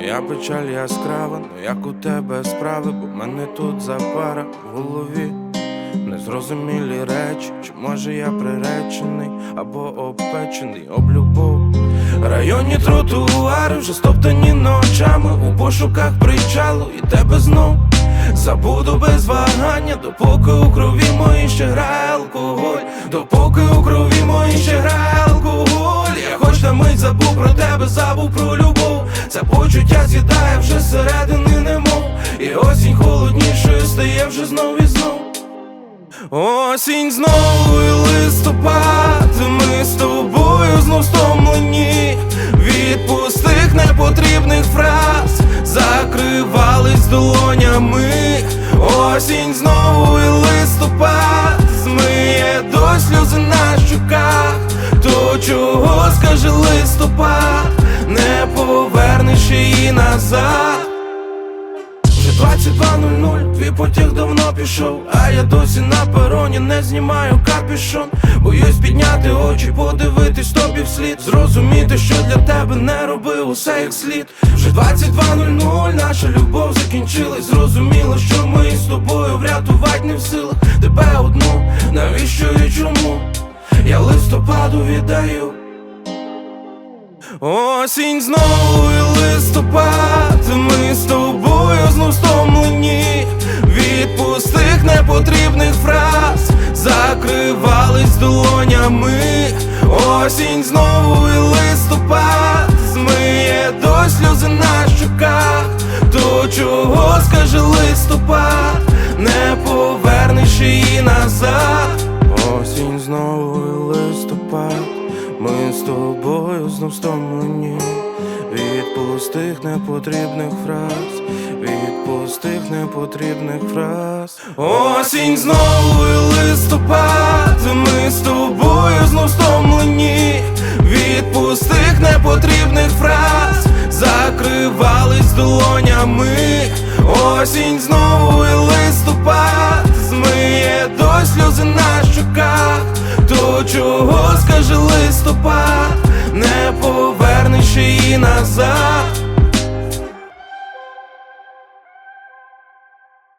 Моя печаль яскрава, ну як у тебе справи, бо в мене тут запара в голові. Незрозумілі речі, чи може я приречений або обпечений об любов. Районні тротуари вже стоптані ночами у пошуках причалу і тебе знов забуду без вагання, допоки у крові моїй ще грає алкоголь, допоки у крові моїй ще грає алкоголь. Я хоч на мить забув про тебе, забув про любов. Це почуття з'їдає вже зсередини немов. І осінь холоднішою стає вже знов і знов. Осінь знову і листопад, ми з тобою знов стомлені від пустих непотрібних фраз, закривались долонями. Осінь знову і листопад, змиє до сльози на щоках. То чого, скаже листопад, не повернеш її назад. 22:00, твій потяг давно пішов, а я досі на пероні не знімаю капюшон. Боюсь підняти очі, подивитись тобі вслід, зрозуміти, що для тебе не робив усе як слід. Вже 22:00, наша любов закінчилась. Зрозуміло, що ми з тобою врятувати не в силах. Тебе одну, навіщо і чому я листопаду віддаю. Осінь знову і листопад, ми з тобою знов стомлені від пустих непотрібних фраз, закривались долонями. Осінь знову і листопад, змиє до сльози на щоках. То чого, скаже листопад, не повернеш її назад. Осінь знову і листопад, ми з тобою знов стомлені від пустих непотрібних фраз, від пустих непотрібних фраз. Осінь знову і листопад, ми з тобою знов стомлені від пустих непотрібних фраз, закривались долонями. Осінь знову і листопад, змиє до сльози на щоках. То чого, скаже листопад, не повернеш її назад.